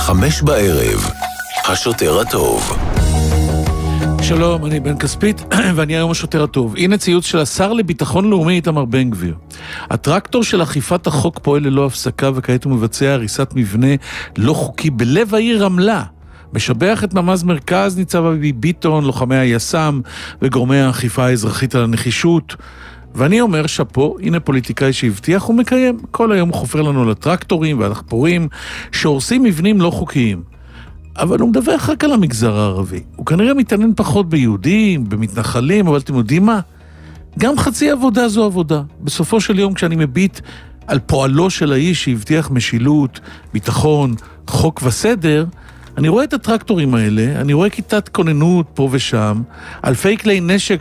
5:00, השוטר הטוב. שלום, אני בן כספית, ואני היום השוטר הטוב. הנה ציוץ של השר לביטחון לאומי איתמר בן גביר. הטרקטור של אכיפת החוק פועל ללא הפסקה, וכעת הוא מבצע הריסת מבנה לא חוקי בלב העיר רמלה. משבח את ממ"ז מרכז ניצב אבי ביטון, לוחמי היס"מ וגורמי האכיפה האזרחית על הנחישות. ואני אומר שפו, הנה פוליטיקאי שהבטיח ומקיים. כל היום הוא חופר לנו לטרקטורים והדחפורים שהורסים מבנים לא חוקיים. אבל הוא מדווח רק על המגזר הערבי. הוא כנראה מתעניין פחות ביהודים, במתנחלים, אבל אתם יודעים מה? גם חצי עבודה זו עבודה. בסופו של יום כשאני מביט על פועלו של האיש שהבטיח משילות, ביטחון, חוק וסדר, אני רואה את הטרקטורים האלה, אני רואה כיתת כוננות פה ושם, אלפי כלי נשק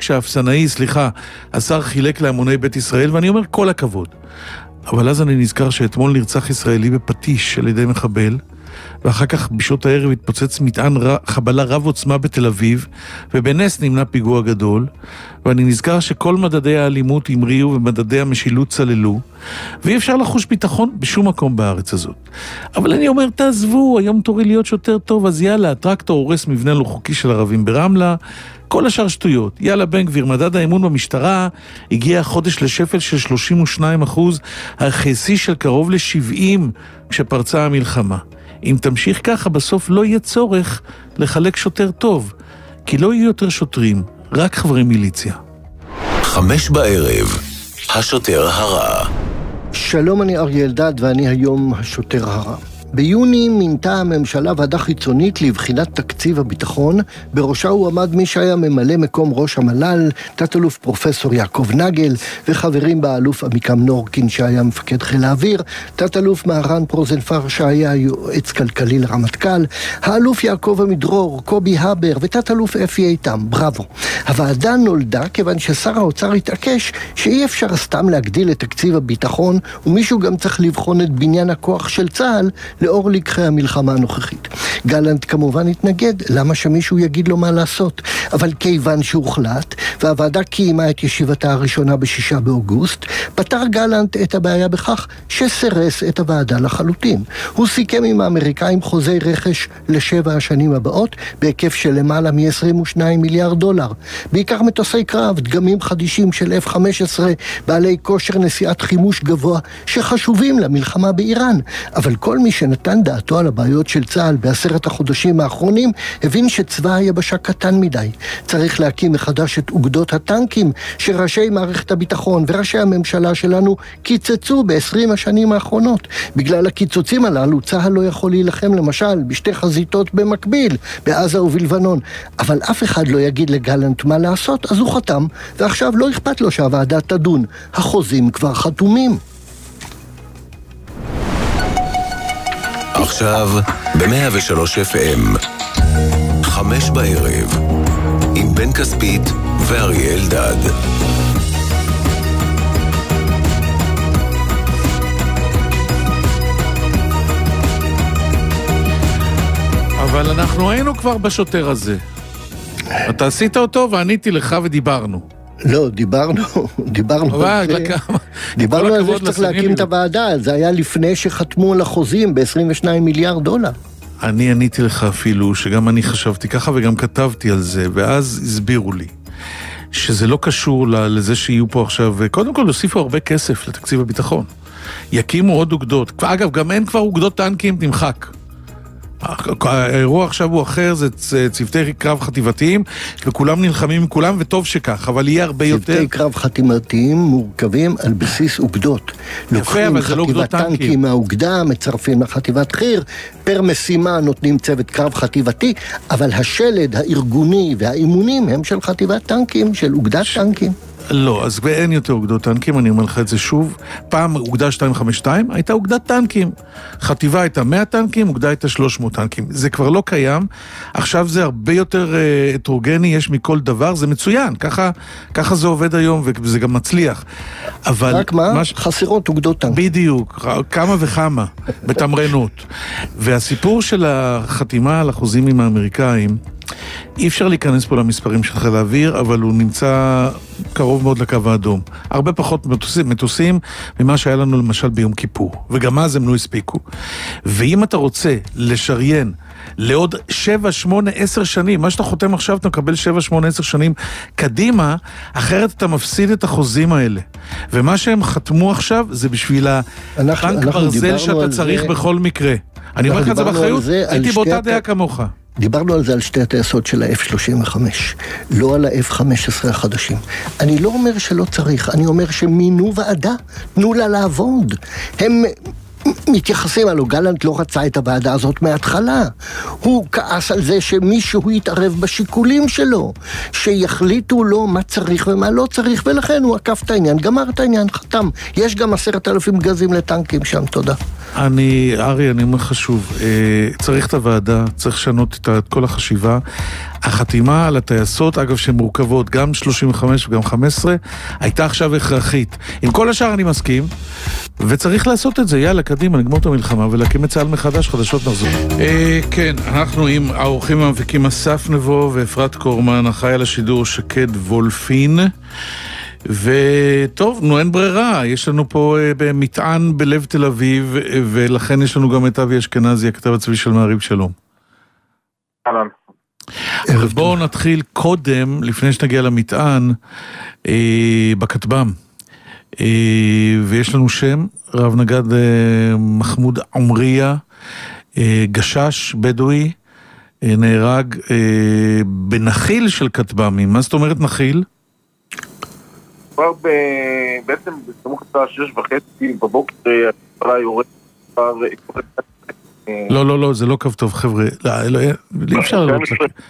השר חילק להמוני בית ישראל, ואני אומר כל הכבוד. אבל אז אני נזכר שאתמול נרצח ישראלי בפטיש על ידי מחבל, ואחר כך בשעות הערב התפוצץ מטען חבלה רב עוצמה בתל אביב, ובנס נמנע פיגוע גדול, ואני נזכר שכל מדדי האלימות המריאו ומדדי המשילות צללו, ואי אפשר לחוש ביטחון בשום מקום בארץ הזאת. אבל אני אומר, תעזבו, היום תורי להיות שוטר טוב, אז יאללה, הטרקטור הורס מבנה לא חוקי של ערבים ברמלה, כל השאר שטויות. יאללה בן גביר, מדד האמון במשטרה הגיע החודש לשפל של 32%, החסי של קרוב ל-70 כשפרצה המלחמה. אם תמשיך ככה, בסוף לא יהיה צורך לחלק שוטר טוב, כי לא יהיו יותר שוטרים, רק חברי מיליציה. 5:00, השוטר הרע. שלום, אני אריה אלדד ואני היום השוטר הרע. ביוני מינתה הממשלה ועדה חיצונית לבחינת תקציב הביטחון, בראשה הוא עמד מי שהיה ממלא מקום ראש המל"ל, תת-אלוף פרופסור יעקב נגל, וחברים באלוף עמיקם נורקין שהיה מפקד חיל האוויר, תת-אלוף מהרן פרוזנפר שהיה יועץ כלכלי לרמטכ"ל, האלוף יעקב עמידרור, קובי הבר ותת-אלוף אפי איתם, בראבו. הוועדה נולדה כיוון ששר האוצר התעקש שאי אפשר סתם להגדיל את תקציב הביטחון, ומישהו גם צריך לבחון את בניין הכוח של צה"ל לאור לקחי המלחמה הנוכחית. גלנט כמובן התנגד, למה שמישהו יגיד לו מה לעשות? אבל כיוון שהוחלט, והוועדה קיימה את ישיבתה הראשונה ב6 באוגוסט, פתר גלנט את הבעיה בכך שסרס את הוועדה לחלוטין. הוא סיכם עם האמריקאים חוזי רכש ל7 השנים הבאות, בהיקף של למעלה מ$22 מיליארד. בעיקר מטוסי קרב, דגמים חדישים של F-15, בעלי כושר נשיאת חימוש גבוה, שחשובים למלחמה באיראן. אבל כל מי שנתן דעתו על הבעיות של צה"ל ב10 החודשים האחרונים, הבין שצבא היבשה קטן מדי. צריך להקים מחדש את אוגדות הטנקים, שראשי מערכת הביטחון וראשי הממשלה שלנו קיצצו ב20 השנים האחרונות. בגלל הקיצוצים הללו, צה"ל לא יכול להילחם למשל בשתי חזיתות במקביל, בעזה ובלבנון. אבל אף אחד לא יגיד לגלנט מה לעשות, אז הוא חתם, ועכשיו לא אכפת לו שהוועדה תדון. החוזים כבר חתומים. עכשיו ב-103 FM 5:00 עם בן כספית ואריה אלדד. אבל אנחנו היינו כבר בשוטר הזה. אתה עשית אותו ועניתי לך ודיברנו. לא, דיברנו על זה שצריך להקים את הוועדה, זה היה לפני שחתמו על החוזים ב$22 מיליארד. אני עניתי לך אפילו, שגם אני חשבתי ככה וגם כתבתי על זה, ואז הסבירו לי שזה לא קשור לזה שיהיו פה עכשיו, וקודם כל הוסיפו הרבה כסף לתקציב הביטחון. יקימו עוד אוגדות, אגב גם אין כבר אוגדות טנקים, תמחק. האירוע עכשיו הוא אחר, זה צוותי קרב חטיבתיים, וכולם נלחמים עם כולם, וטוב שכך, אבל יהיה הרבה יותר. צוותי קרב חטיבתיים מורכבים על בסיס אוגדות. לוקחים חטיבת טנקים מהאוגדה, מצרפים לחטיבת חי"ר, פר משימה נותנים צוות קרב חטיבתי, אבל השלד הארגוני והאימונים הם של חטיבת טנקים, של אוגדת טנקים. לא, אז אין יותר אוגדות טנקים, אני אומר לך את זה שוב. פעם אוגדה 252 הייתה אוגדת טנקים. חטיבה הייתה 100 טנקים, אוגדה הייתה 300 טנקים. זה כבר לא קיים. עכשיו זה הרבה יותר הטרוגני, יש מכל דבר, זה מצוין. ככה זה עובד היום, וזה גם מצליח. אבל רק מה? חסרות אוגדות טנקים. בדיוק, כמה וכמה, בתמרנות. והסיפור של החתימה על החוזים עם האמריקאים, אי אפשר להיכנס פה למספרים של חיל האוויר, אבל הוא נמצא קרוב מאוד לקו האדום. הרבה פחות מטוסים ממה שהיה לנו למשל ביום כיפור, וגם אז הם לא הספיקו. ואם אתה רוצה לשריין לעוד 7, 8, 10 שנים, מה שאתה חותם עכשיו אתה מקבל 7, 8, 10 שנים קדימה, אחרת אתה מפסיד את החוזים האלה. ומה שהם חתמו עכשיו זה בשביל הבנק ברזל שאתה צריך בכל מקרה. אני אומר לך את זה באחריות, הייתי באותה דעה כמוך. דיברנו על זה על שתי הטייסות של ה-F-35, לא על ה-F-15 החדשים. אני לא אומר שלא צריך, אני אומר שמינו ועדה, תנו לה לעבוד. הם מתייחסים, הלוא גלנט לא רצה את הוועדה הזאת מההתחלה. הוא כעס על זה שמישהו יתערב בשיקולים שלו, שיחליטו לו מה צריך ומה לא צריך, ולכן הוא עקף את העניין, גמר את העניין, חתם. יש גם 10,000 גזים לטנקים שם, תודה. ארי, אני אומר חשוב, צריך את הוועדה, צריך לשנות את כל החשיבה. החתימה על הטייסות, אגב, שהן מורכבות, גם 35 וגם 15, הייתה עכשיו הכרחית. עם כל השאר אני מסכים, וצריך לעשות את זה. יאללה, קדימה, נגמור את המלחמה, ולהקים את צה"ל מחדש, חדשות נחזור. כן, אנחנו עם האורחים המפיקים אסף נבו ואפרת קורמן, אחראי על השידור שקד וולפין, וטוב, נו אין ברירה, יש לנו פה במטען בלב תל אביב, ולכן יש לנו גם את אבי אשכנזי, הכתב הצבאי של מעריב. שלום. אהלן. בואו נתחיל קודם, לפני שנגיע למטען, בכתב"ם. ויש לנו שם, רב נגד מחמוד עומריה, גשש בדואי, נהרג בנחיל של כתב"מים. מה זאת אומרת נחיל? כבר בעצם בסמוך השעה 6:30 בבוקר, הפרה יורד כבר... לא, זה לא קו טוב, חבר'ה. אי אפשר לא...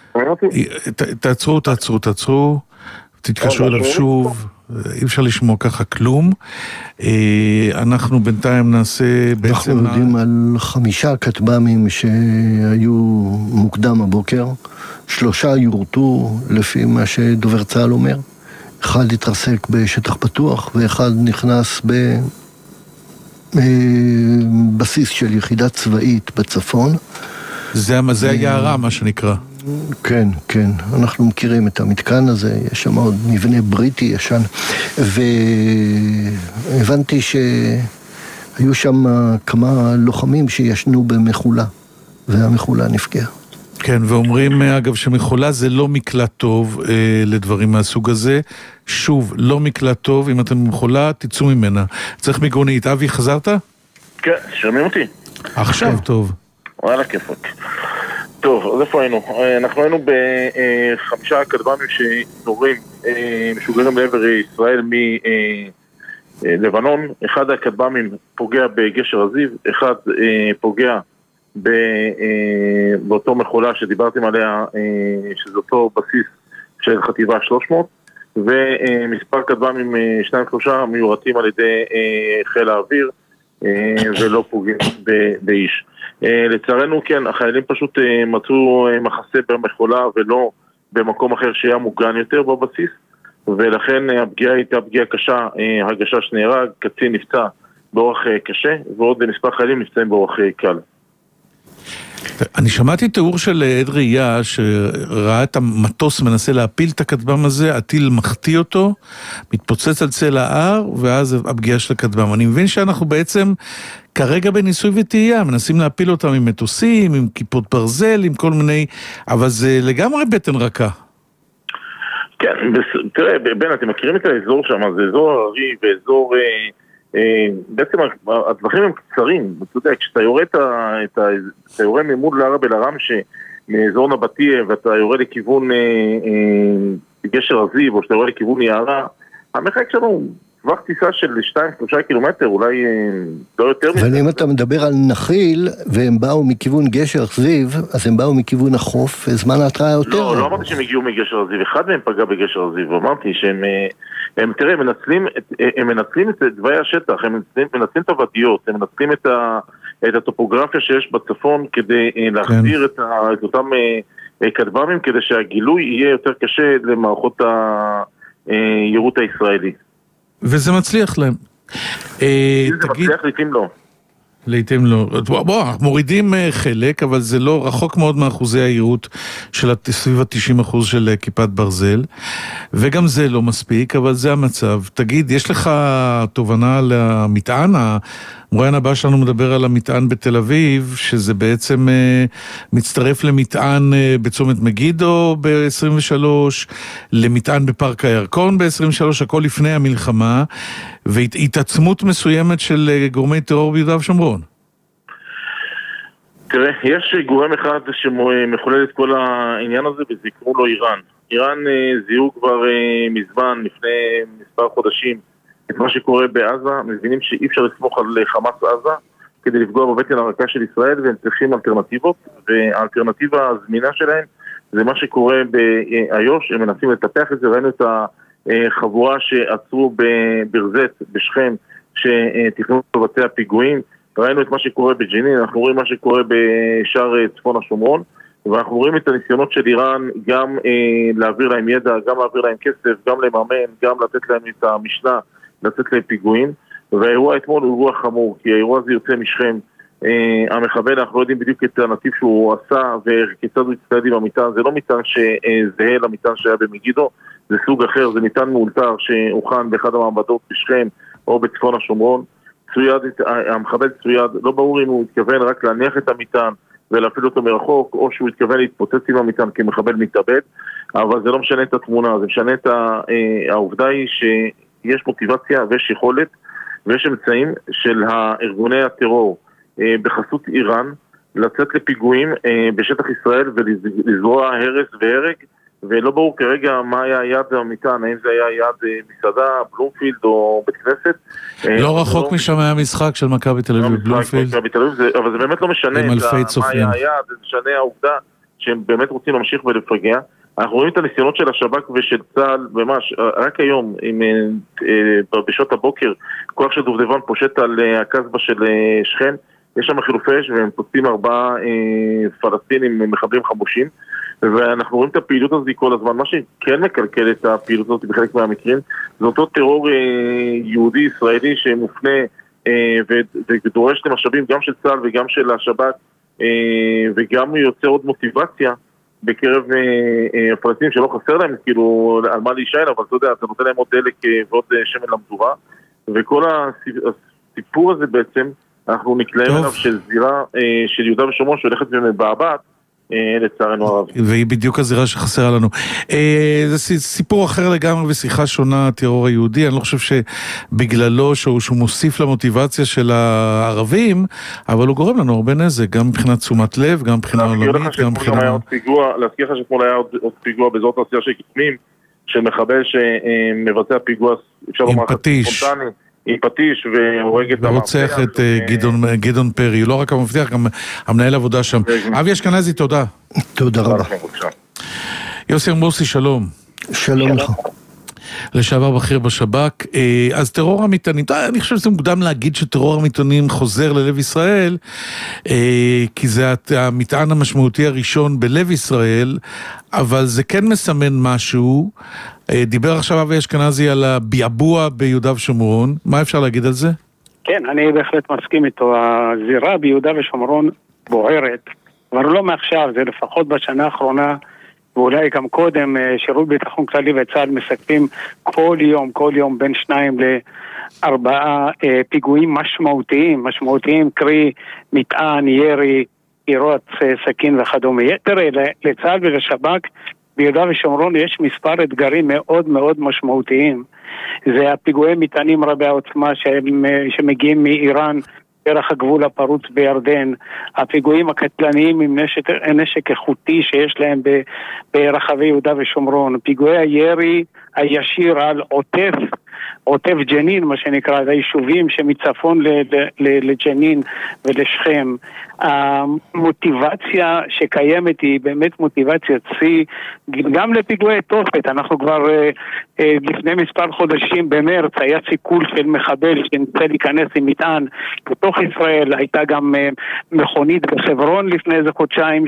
תעצרו, תתקשרו אליו שוב, אי אפשר לשמוע ככה כלום. אנחנו בינתיים נעשה בעצם... אנחנו יודעים על 5 כטב"מים שהיו מוקדם הבוקר, 3 יורטו לפי מה שדובר צה"ל אומר, 1 התרסק בשטח פתוח, ואחד נכנס בסיס של יחידה צבאית בצפון. זה היערה, מה שנקרא. כן, כן. אנחנו מכירים את המתקן הזה, יש שם עוד מבנה בריטי ישן, והבנתי שהיו שם כמה לוחמים שישנו במחולה, והמחולה נפגעה. כן, ואומרים אגב שמחולה זה לא מקלט טוב לדברים מהסוג הזה. שוב, לא מקלט טוב, אם אתם במחולה, תצאו ממנה. צריך מיגונית. אבי, חזרת? כן, שומעים אותי? עכשיו טוב. וואלה, כיפוק. טוב, אז איפה היינו? אנחנו היינו ב5 כטב"מים שנורים, משוגרים לעבר ישראל מלבנון. 1 הכטב"מים פוגע בגשר הזיו, 1 פוגע באותו מחולה שדיברתם עליה, שזה אותו בסיס של חטיבה 300, ומספר כטב"מים 2-3 מיורטים על ידי חיל האוויר ולא פוגעים באיש. לצערנו כן, החיילים פשוט מצאו מחסה במחולה ולא במקום אחר שהיה מוגן יותר בבסיס, ולכן הפגיעה הייתה פגיעה קשה. הגשש נהרג, קצין נפצע באורח קשה, ועוד מספר חיילים נפצעים באורח קל. אני שמעתי תיאור של עד ראייה שראה את המטוס מנסה להפיל את הכטב"ם הזה, הטיל מחטיא אותו, מתפוצץ על צל ההר, ואז הפגיעה של הכטב"ם. אני מבין שאנחנו בעצם כרגע בניסוי וטעייה, מנסים להפיל אותם עם מטוסים, עם כיפות ברזל, עם כל מיני, אבל זה לגמרי בטן רכה. כן, תראה, בן, אתם מכירים את האזור שם, זה אזור הררי ואזור... בעצם הדברים הם קצרים. אתה יודע, כשאתה יורה ממול לערב אל הרם מאזור נבטיה, ואתה יורה לכיוון גשר הזיו, או שאתה יורה לכיוון יערה, המרחק שלנו טווח טיסה של 2-3 קילומטר, אולי לא יותר מזה. אבל אם אתה מדבר על נחיל, והם באו מכיוון גשר זיו, אז הם באו מכיוון החוף, וזמן ההתראה יותר. לא אמרתי שהם הגיעו מגשר הזיו, אחד מהם פגע בגשר הזיו, אמרתי שהם תראה, הם מנצלים את דווי השטח, הם מנצלים את הוודיות, הם מנצלים את הטופוגרפיה שיש בצפון, כדי להחזיר את אותם כטב"מים, כדי שהגילוי יהיה יותר קשה למערכות היירוט הישראלי. וזה מצליח להם. זה מצליח לעתים לא. לעתים לא. בוא, מורידים חלק, אבל זה לא רחוק מאוד מאחוזי העירות של סביב ה-90% של כיפת ברזל, וגם זה לא מספיק, אבל זה המצב. תגיד, יש לך תובנה על המטען? המרואיין הבא שלנו מדבר על המטען בתל אביב, שזה בעצם מצטרף למטען בצומת מגידו ב-23, למטען בפארק הירקון ב-23, הכל לפני המלחמה, והתעצמות מסוימת של גורמי טרור ביהודה ושומרון. תראה, יש גורם אחד שמחולל את כל העניין הזה, וזיקרו לו איראן. איראן זיהו כבר מזמן, לפני מספר חודשים, את מה שקורה בעזה. מבינים שאי אפשר לסמוך על חמאס עזה כדי לפגוע בבטן הרכה של ישראל, והם צריכים אלטרנטיבות, והאלטרנטיבה הזמינה שלהם זה מה שקורה באיו"ש. הם מנסים לטפח את זה. ראינו את החבורה שעצרו בברזת בשכם שתכננו לבצע פיגועים, ראינו את מה שקורה בג'נין, אנחנו רואים מה שקורה בשאר צפון השומרון, ואנחנו רואים את הניסיונות של איראן גם להעביר להם ידע, גם להעביר להם כסף, גם לממן, גם לתת להם את המשנה, לתת להם פיגועים. והאירוע אתמול הוא אירוע חמור, כי האירוע הזה יוצא משכם. המחבל, אנחנו לא יודעים בדיוק את הנתיב שהוא עשה וכיצד הוא הצטעד עם המטען. זה לא מטען שזהה למטען שהיה במגידו, זה סוג אחר, זה מטען מאולתר שהוכן באחד המעבדות בשכם או בצפון השומרון. המחבל צויד, לא ברור אם הוא התכוון רק להניח את המטען ולהפעיל אותו מרחוק, או שהוא התכוון להתפוצץ עם המטען כמחבל מתאבד, אבל זה לא משנה את התמונה, זה משנה את העובדה היא שיש מוטיבציה ויש יכולת ויש אמצעים של ארגוני הטרור בחסות איראן לצאת לפיגועים בשטח ישראל ולזרוע הרס והרג, ולא ברור כרגע מה היה יעד המטען, האם זה היה יעד מסעדה, בלומפילד או בית כנסת. לא רחוק משם היה משחק של מכבי תל אביב בבלומפילד. אבל זה באמת לא משנה מה היה היעד, זה משנה העובדה שהם באמת רוצים להמשיך ולפגע. אנחנו רואים את הניסיונות של השב"כ ושל צה"ל, ממש, רק היום, בשעות הבוקר, כוח של דובדבן פושט על הקסבה של שכם, יש שם חילופי אש והם פוצעים 4 פלסטינים מחבלים חמושים, ואנחנו רואים את הפעילות הזאת כל הזמן. מה שכן מקלקל את הפעילות הזאת בחלק מהמקרים, זה אותו טרור יהודי-ישראלי שמופנה ודורש למשאבים גם של צה"ל וגם של השב"כ, וגם יוצר עוד מוטיבציה בקרב הפלסטינים שלא חסר להם, כאילו, על מה להישען, אבל אתה יודע, אתה נותן להם עוד דלק ועוד שמן למדורה, וכל הסיפור הזה בעצם, אנחנו נקלעים אליו של זירה של יהודה ושומרון שהולכת ומבעבעת, לצערנו הרב. והיא בדיוק הזירה שחסרה לנו. זה סיפור אחר לגמרי ושיחה שונה, הטרור היהודי. אני לא חושב שבגללו שהוא מוסיף למוטיבציה של הערבים, אבל הוא גורם לנו הרבה נזק, גם מבחינת תשומת לב, גם מבחינה עולמית, גם מבחינה... להזכיר לך שכמול היה עוד פיגוע באזור תעשייה של כתמים, של מחבל שמבצע פיגוע, אפשר לומר, ספונטני, עם פטיש והורג את ורוצח את גדעון פרי, לא רק המבטיח, גם המנהל עבודה שם. אבי אשכנזי, תודה. תודה רבה. יוסי אמרוסי, שלום. שלום לך. לשעבר בכיר בשב"כ. אז טרור המטענים, אני חושב שזה מוקדם להגיד שטרור המטענים חוזר ללב ישראל, כי זה המטען המשמעותי הראשון בלב ישראל, אבל זה כן מסמן משהו. דיבר עכשיו אבי אשכנזי על הביעבוע ביהודה ושומרון. מה אפשר להגיד על זה? כן, אני בהחלט מסכים איתו. הזירה ביהודה ושומרון בוערת, אבל לא מעכשיו, זה לפחות בשנה האחרונה, ואולי גם קודם, שירות ביטחון כללי וצה"ל מסכמים כל יום בין 2 ל4 פיגועים משמעותיים, קרי מטען, ירי, ירות, סכין וכדומה. תראה, לצה"ל ולשב"כ ביהודה ושומרון יש מספר אתגרים מאוד מאוד משמעותיים. זה הפיגועי מטענים רבי העוצמה שמגיעים מאיראן דרך הגבול הפרוץ בירדן, הפיגועים הקטלניים עם נשק איכותי שיש להם ברחבי יהודה ושומרון, פיגועי הירי הישיר על עוטף ג'נין, מה שנקרא, היישובים שמצפון לג'נין ולשכם. המוטיבציה שקיימת היא באמת מוטיבציה צי, גם לפיגועי תופת. אנחנו כבר לפני מספר חודשים במרץ היה סיכול של מחבל שניסה להיכנס עם מטען בתוך ישראל. הייתה גם מכונית בחברון לפני איזה חודשיים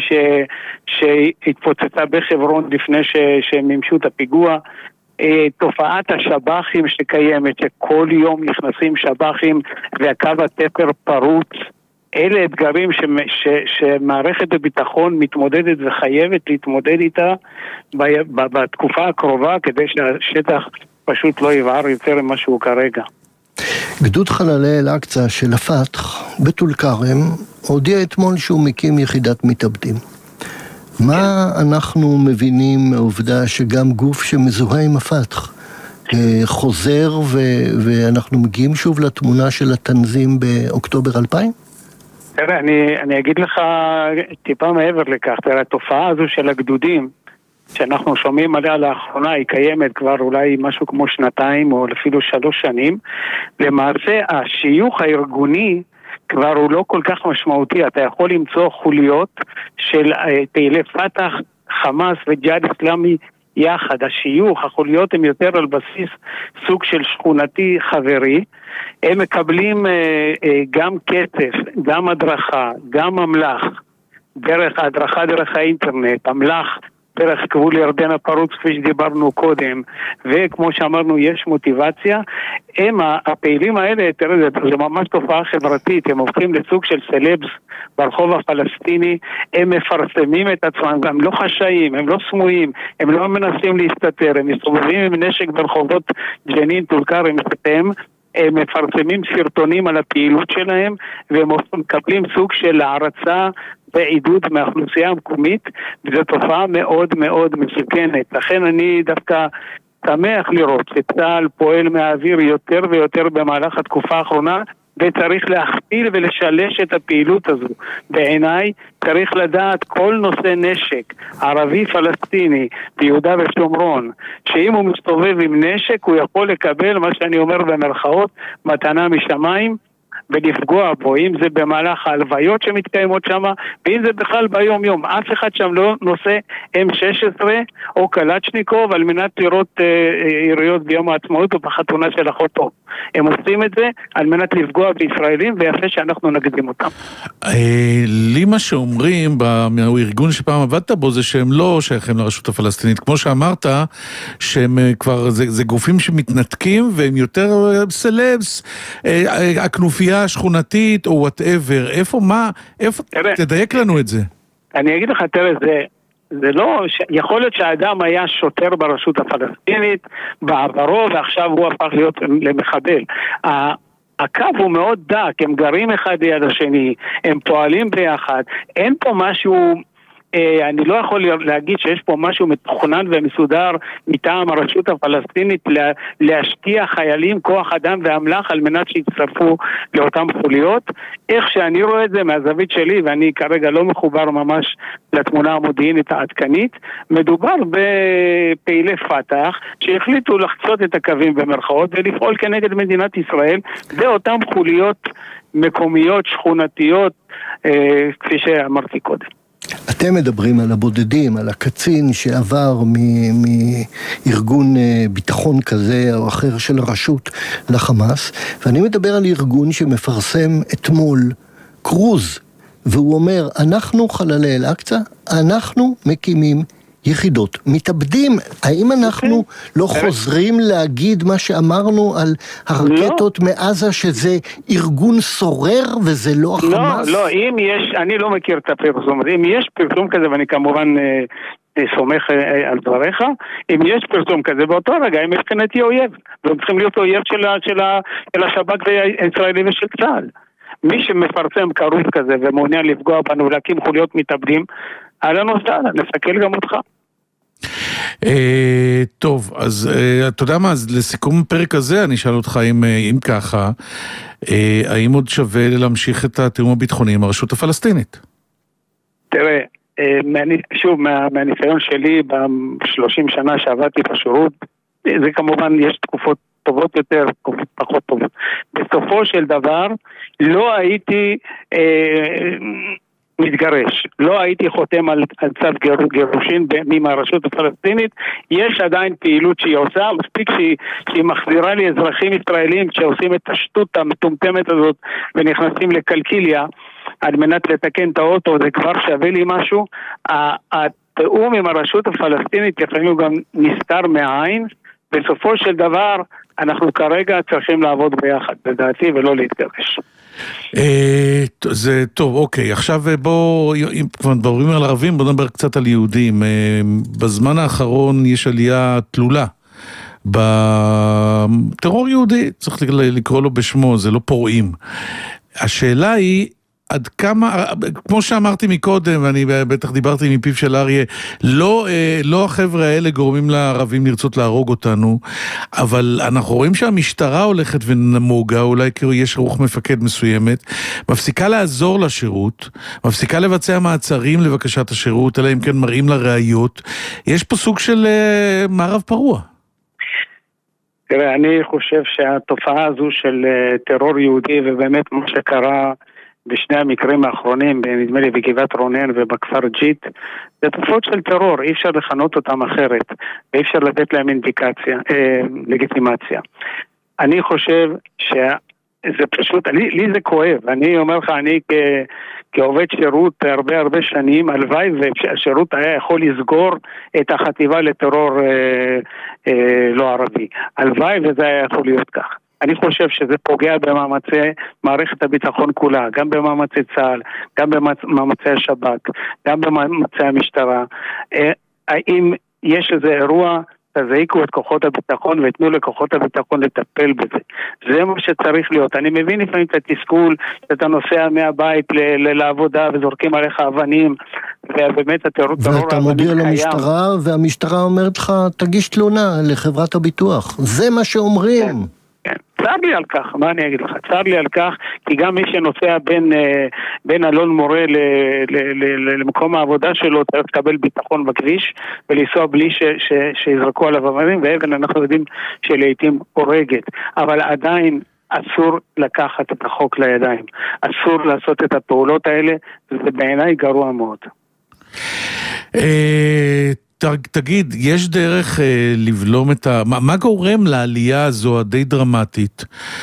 שהתפוצצה בחברון לפני שממשו את הפיגוע. תופעת השב"חים שקיימת, שכל יום נכנסים שב"חים והקו התפר פרוץ אלה אתגרים שמערכת הביטחון מתמודדת וחייבת להתמודד איתה בתקופה הקרובה, כדי שהשטח פשוט לא יבער יותר ממה שהוא כרגע. גדוד חללי אל-אקצא של הפתח בטול כרם הודיע אתמול שהוא מקים יחידת מתאבדים. מה אנחנו מבינים מהעובדה שגם גוף שמזוהה עם הפתח חוזר, ואנחנו מגיעים שוב לתמונה של התנזים באוקטובר 2000? תראה, אני אגיד לך טיפה מעבר לכך. תראה, התופעה הזו של הגדודים שאנחנו שומעים עליה לאחרונה, היא קיימת כבר אולי משהו כמו 2 או אפילו 3 שנים. למעשה השיוך הארגוני כבר הוא לא כל כך משמעותי. אתה יכול למצוא חוליות של פעילי פתח, חמאס וג'יהאד אסלאמי יחד. השיוך, החוליות הם יותר על בסיס סוג של שכונתי חברי. הם מקבלים גם כסף, גם הדרכה, גם אמל"ח, דרך הדרכה דרך האינטרנט, אמל"ח דרך גבול ירדן הפרוץ כפי שדיברנו קודם, וכמו שאמרנו יש מוטיבציה. הם הפעילים האלה, תראה, זה ממש תופעה חברתית, הם הופכים לסוג של סלבס ברחוב הפלסטיני, הם מפרסמים את עצמם, הם לא חשאיים, הם לא סמויים, הם לא מנסים להסתתר, הם מסתובבים עם נשק ברחובות ג'נין, טול כרם, הם מפרסמים סרטונים על הפעילות שלהם, והם מקבלים סוג של הערצה ועידוד מהאוכלוסייה המקומית, וזו תופעה מאוד מאוד מסוכנת. לכן אני דווקא שמח לראות שצה"ל פועל מהאוויר יותר ויותר במהלך התקופה האחרונה, וצריך להכפיל ולשלש את הפעילות הזו. בעיניי צריך לדעת כל נושא נשק ערבי פלסטיני ביהודה ושומרון, שאם הוא מסתובב עם נשק הוא יכול לקבל, מה שאני אומר במרכאות, מתנה משמיים, ולפגוע בו, אם זה במהלך ההלוויות שמתקיימות שם, ואם זה בכלל ביום יום. אף אחד שם לא נושא M16 או קלצ'ניקוב על מנת לראות יריות ביום העצמאות או בחתונה של אחותו. הם עושים את זה על מנת לפגוע בישראלים, ויפה שאנחנו נקדים אותם. לי מה שאומרים מהארגון שפעם עבדת בו זה שהם לא שייכים לרשות הפלסטינית, כמו שאמרת, שהם כבר, זה גופים שמתנתקים והם יותר סלבס, הכנופיה השכונתית או whatever. איפה תדייק לנו את זה? אני אגיד לך, תראה, זה לא, יכול להיות שהאדם היה שוטר ברשות הפלסטינית בעברו ועכשיו הוא הפך להיות למחבל. הקו הוא מאוד דק, הם גרים אחד ליד השני, הם פועלים ביחד, אין פה משהו, אני לא יכול להגיד שיש פה משהו מתוכנן ומסודר מטעם הרשות הפלסטינית להשקיע חיילים, כוח אדם ואמל"ח על מנת שיצטרפו לאותם חוליות. איך שאני רואה את זה מהזווית שלי, ואני כרגע לא מחובר ממש לתמונה המודיעינית העדכנית, מדובר בפעילי פתח שהחליטו לחצות את הקווים במרכאות ולפעול כנגד מדינת ישראל באותם חוליות מקומיות, שכונתיות, כפי שאמרתי קודם. אתם מדברים על הבודדים, על הקצין שעבר מארגון ביטחון כזה או אחר של הרשות לחמאס, ואני מדבר על ארגון שמפרסם אתמול קרוז, והוא אומר, אנחנו חללי אל-אקצא, אנחנו מקימים יחידות מתאבדים. האם אנחנו לא חוזרים להגיד מה שאמרנו על הרקטות מעזה, שזה ארגון סורר וזה לא החמאס? לא, אם יש, אני לא מכיר את הפרסום, אם יש פרסום כזה, ואני כמובן סומך על דבריך, אם יש פרסום כזה באותו רגע, הם מבחינתי אויב, והם צריכים להיות אויב של השב"כ הישראלי ושל צה"ל. מי שמפרסם קרוב כזה ומעוניין לפגוע בנו ולהקים חוליות מתאבדים, עלינו נסתכל גם אותך. טוב, אז אתה יודע מה, אז לסיכום הפרק הזה אני אשאל אותך אם ככה, האם עוד שווה להמשיך את התיאום הביטחוני עם הרשות הפלסטינית? תראה, שוב, מהניסיון שלי ב-30 שנה שעבדתי בשירות, זה כמובן יש תקופות טובות יותר, תקופות פחות טובות. בסופו של דבר לא הייתי מתגרש, לא הייתי חותם על צו גירושין מהרשות הפלסטינית. יש עדיין פעילות שהיא עושה, מספיק שהיא מחזירה לי אזרחים ישראלים שעושים את השטות המטומטמת הזאת ונכנסים לקלקיליה על מנת לתקן את האוטו, זה כבר שווה לי משהו. התיאום עם הרשות הפלסטינית לפעמים גם נסתר מהעין, בסופו של דבר, אנחנו כרגע צריכים לעבוד ביחד, לדעתי, ולא להתגרש. זה טוב, אוקיי. עכשיו בואו, אם כבר מדברים על ערבים, בואו נדבר קצת על יהודים. בזמן האחרון יש עלייה תלולה בטרור יהודי, צריך לקרוא לו בשמו, זה לא פורעים. השאלה היא, עד כמה, כמו שאמרתי מקודם, ואני בטח דיברתי מפיו של אריה, לא החבר'ה האלה גורמים לערבים לרצות להרוג אותנו, אבל אנחנו רואים שהמשטרה הולכת ונמוגה, אולי כי יש רוח מפקד מסוימת, מפסיקה לעזור לשירות, מפסיקה לבצע מעצרים לבקשת השירות, אלא אם כן מראים לראיות. יש פה סוג של מערב פרוע. תראה, אני חושב שהתופעה הזו של טרור יהודי, ובאמת מה שקרה בשני המקרים האחרונים, נדמה לי בגבעת רונן ובכפר ג'ית, זה תופעות של טרור, אי אפשר לכנות אותם אחרת, ואי אפשר לתת להם לגיטימציה. אני חושב שזה פשוט, לי זה כואב, אני אומר לך, אני כעובד שירות הרבה שנים, הלוואי והשירות היה יכול לסגור את החטיבה לטרור לא ערבי. הלוואי וזה היה יכול להיות כך. אני חושב שזה פוגע במאמצי מערכת הביטחון כולה, גם במאמצי צה"ל, גם במאמצי השב"כ, גם במאמצי המשטרה. האם יש איזה אירוע, תזעיקו את כוחות הביטחון ותנו לכוחות הביטחון לטפל בזה. זה מה שצריך להיות. אני מבין לפעמים את התסכול, שאתה נוסע מהבית לעבודה וזורקים עליך אבנים, ובאמת הטרור ואתה מודיע למשטרה, והמשטרה אומרת לך, תגיש תלונה לחברת הביטוח. זה מה שאומרים. כן. צר לי על כך, מה אני אגיד לך? צר לי על כך, כי גם מי שנוסע בין אלון מורה למקום העבודה שלו, צריך לקבל ביטחון בכביש, ולנסוע בלי שיזרקו עליו אבנים, ואבן אנחנו יודעים שלעיתים הורגת. אבל עדיין אסור לקחת את החוק לידיים. אסור לעשות את הפעולות האלה, וזה בעיניי גרוע מאוד. תגיד, יש דרך לבלום את מה גורם לעלייה הזו הדי דרמטית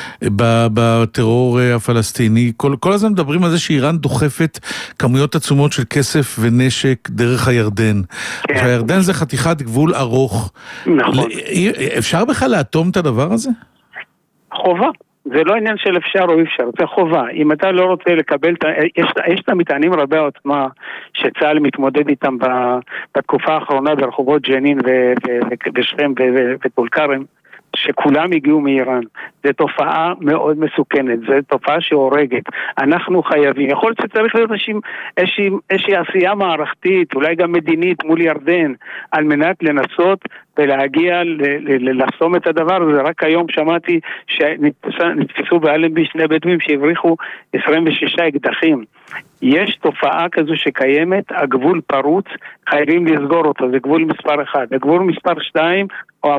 בטרור הפלסטיני? כל הזמן מדברים על זה שאיראן דוחפת כמויות עצומות של כסף ונשק דרך הירדן. כן. הירדן זה חתיכת גבול ארוך. נכון. אפשר בכלל לאטום את הדבר הזה? חובה. זה לא עניין של אפשר או אפשר, זה חובה. אם אתה לא רוצה לקבל, יש את המטענים רבי העוצמה שצה"ל מתמודד איתם בתקופה האחרונה ברחובות ג'נין ושכם וטול כרם, שכולם הגיעו מאיראן. זו תופעה מאוד מסוכנת, זו תופעה שהורגת. אנחנו חייבים, יכול להיות שצריך להיות איזושהי עשייה מערכתית, אולי גם מדינית מול ירדן, על מנת לנסות ולהגיע לחסום את הדבר הזה. רק היום שמעתי שנתפסו באלנבי שני בדואים שהבריחו 26 אקדחים. יש תופעה כזו שקיימת, הגבול פרוץ, חייבים לסגור אותו, זה גבול מספר 1. הגבול מספר 2, או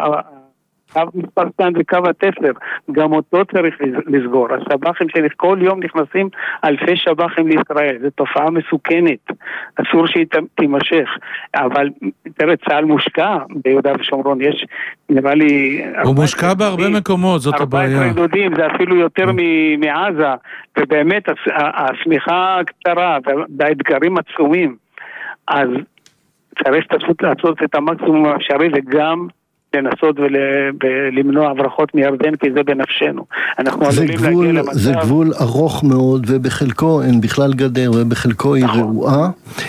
קו מספר 2 וקו התפר, גם אותו צריך לסגור. השב"חים כל יום נכנסים אלפי שב"חים לישראל, זו תופעה מסוכנת, אסור שהיא תימשך. אבל תראה, צה"ל מושקע ביהודה ושומרון, יש נראה לי... הוא מושקע בהרבה מקומות, זאת הבעיה. 14 גדודים, זה אפילו יותר מעזה, ובאמת השמיכה קצרה והאתגרים עצומים, אז צריך פשוט לעשות את המקסימום האפשרי וגם לנסות ולמנוע הברחות מירדן, כי זה בנפשנו. זה גבול ארוך מאוד, ובחלקו אין בכלל גדר, ובחלקו היא רעועה,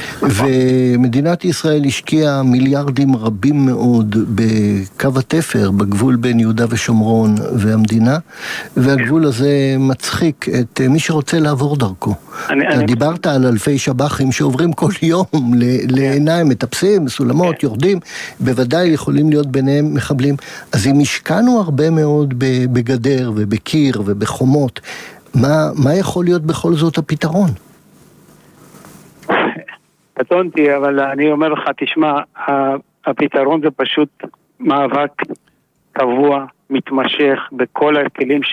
ומדינת ישראל השקיעה מיליארדים רבים מאוד בקו התפר, בגבול בין יהודה ושומרון והמדינה, והגבול הזה מצחיק את מי שרוצה לעבור דרכו. דיברת על אלפי שב"חים שעוברים כל יום לעיניים, מטפסים, סולמות, יורדים, בוודאי יכולים להיות ביניהם מחבלים. אז אם השקענו הרבה מאוד בגדר ובקיר ובחומות, מה יכול להיות בכל זאת הפתרון? קטונתי, אבל אני אומר לך, תשמע, הפתרון זה פשוט מאבק קבוע, מתמשך, בכל הכלים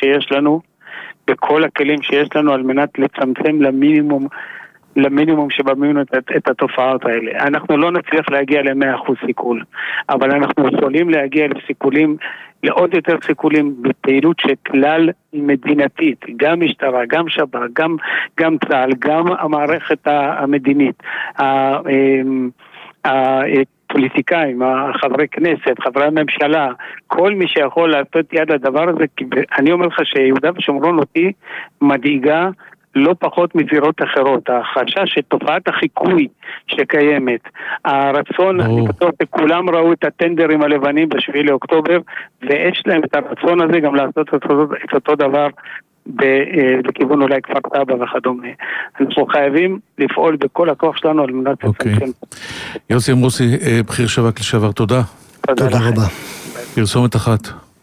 שיש לנו, על מנת לצמצם למינימום שבמינימום את התופעות האלה. אנחנו לא נצליח להגיע ל-100% סיכול, אבל אנחנו יכולים להגיע לסיכולים, לעוד יותר סיכולים בפעילות שכלל מדינתית, גם משטרה, גם שב"כ, גם צה"ל, גם המערכת המדינית, הפוליטיקאים, חברי כנסת, חברי הממשלה, כל מי שיכול לתת יד לדבר הזה, כי אני אומר לך שיהודה ושומרון אותי מדאיגה לא פחות מזירות אחרות. החשש שתופעת החיקוי שקיימת, הרצון, אני בטוח שכולם ראו את הטנדרים הלבנים ב7 לאוקטובר, ויש להם את הרצון הזה גם לעשות את אותו דבר בכיוון אולי כפר סבא וכדומה. אנחנו חייבים לפעול בכל הכוח שלנו על מנת לצמצם. יוסי אמרוסי, בכיר שב"כ לשעבר, תודה. תודה רבה. פרסומת אחת.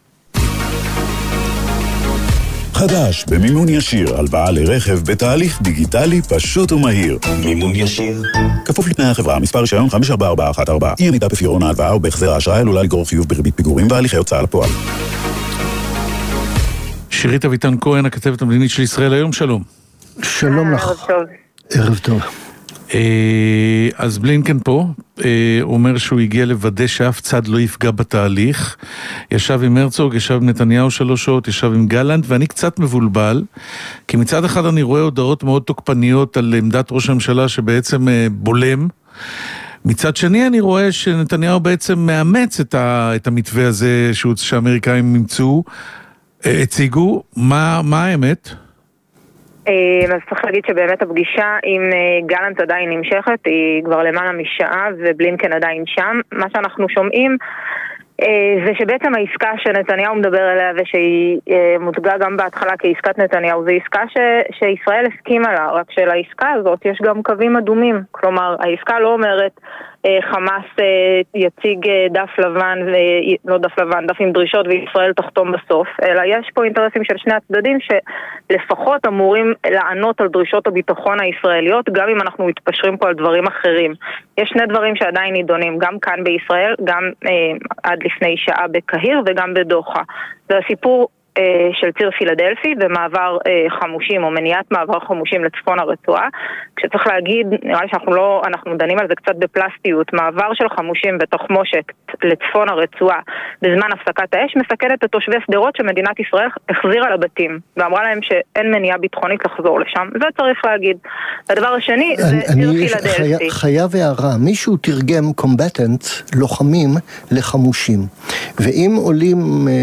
חדש במימון ישיר, הלוואה לרכב בתהליך דיגיטלי פשוט ומהיר. מימון ישיר. כפוף לתנאי החברה, מספר רישיון 54414. אי עמידה בפירעון ההלוואה או בהחזר האשראי עלולה לגרור חיוב בריבית פיגורים והליכי הוצאה לפועל. שירית אביטן כהן, הכתבת המדינית של ישראל היום, שלום. שלום לך. ערב טוב. ערב טוב. אז בלינקן פה, הוא אומר שהוא הגיע לוודא שאף צד לא יפגע בתהליך, ישב עם הרצוג, ישב עם נתניהו 3 שעות, ישב עם גלנט, ואני קצת מבולבל, כי מצד אחד אני רואה הודעות מאוד תוקפניות על עמדת ראש הממשלה שבעצם בולם, מצד שני אני רואה שנתניהו בעצם מאמץ את המתווה הזה שהאמריקאים הציגו, מה האמת? אז צריך להגיד שבאמת הפגישה עם גלנט עדיין נמשכת, היא כבר למעלה משעה ובלינקן עדיין שם. מה שאנחנו שומעים זה שבעצם העסקה שנתניהו מדבר עליה ושהיא מוצגה גם בהתחלה כעסקת נתניהו, זה עסקה שישראל הסכימה לה, רק שלעסקה הזאת יש גם קווים אדומים. כלומר, העסקה לא אומרת חמאס יציג דף לבן, לא דף לבן, דף עם דרישות וישראל תחתום בסוף, אלא יש פה אינטרסים של שני הצדדים שלפחות אמורים לענות על דרישות הביטחון הישראליות, גם אם אנחנו מתפשרים פה על דברים אחרים. יש שני דברים שעדיין נידונים, גם כאן בישראל, גם עד לפני שעה בקהיר וגם בדוחה. זה הסיפור של ציר פילדלפי ומעבר חמושים או מניעת מעבר חמושים לצפון הרצועה, כשצריך להגיד, נראה לי אנחנו דנים על זה קצת בפלסטיות, מעבר של חמושים ותחמושת לצפון הרצועה בזמן הפסקת האש מסכנת את תושבי שדרות שמדינת ישראל החזירה לבתים ואמרה להם שאין מניעה ביטחונית לחזור לשם, זה צריך להגיד. הדבר השני זה ציר פילדלפי. חייב הערה, מישהו תרגם קומבטנט, לוחמים לחמושים, ואם עולים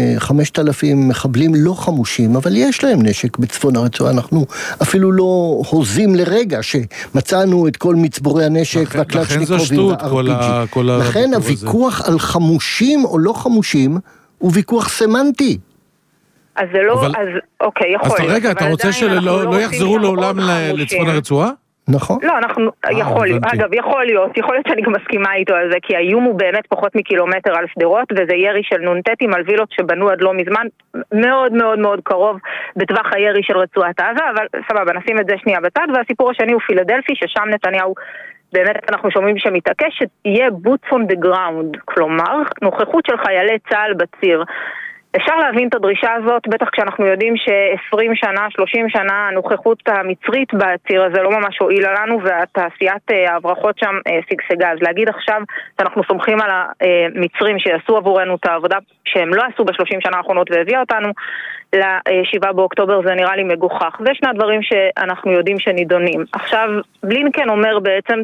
5,000 מחבלים לא חמושים, אבל יש להם נשק בצפון הרצועה, אנחנו אפילו לא הוזים לרגע שמצאנו את כל מצבורי הנשק והקלצ'ניקובים וה-RPG. לכן הוויכוח על חמושים או לא חמושים הוא ויכוח סמנטי. אז זה לא, אז אוקיי, יכול להיות. אז רגע, אתה רוצה שלא יחזרו לעולם לצפון הרצועה? נכון. לא, יכול להיות שאני גם מסכימה איתו על זה, כי האיום הוא באמת פחות מקילומטר על שדרות, וזה ירי של נונטטים על וילות שבנו עד לא מזמן, מאוד מאוד מאוד קרוב בטווח הירי של רצועת עזה, אבל סבבה, נשים את זה שנייה בצד, והסיפור השני הוא פילדלפי, ששם נתניהו באמת אנחנו שומעים שמתעקש שתהיה boots on the ground, כלומר, נוכחות של חיילי צה"ל בציר. אפשר להבין את הדרישה הזאת, בטח כשאנחנו יודעים ש20 שנה, 30 שנה, הנוכחות המצרית בציר הזה לא ממש הועילה לנו, והתעשיית ההברחות שם שגשגה. אז להגיד עכשיו שאנחנו סומכים על המצרים שיעשו עבורנו את העבודה שהם לא עשו ב30 שנה האחרונות והביאה אותנו ל7 באוקטובר, זה נראה לי מגוחך. זה שני הדברים שאנחנו יודעים שנידונים. עכשיו, בלינקן אומר בעצם,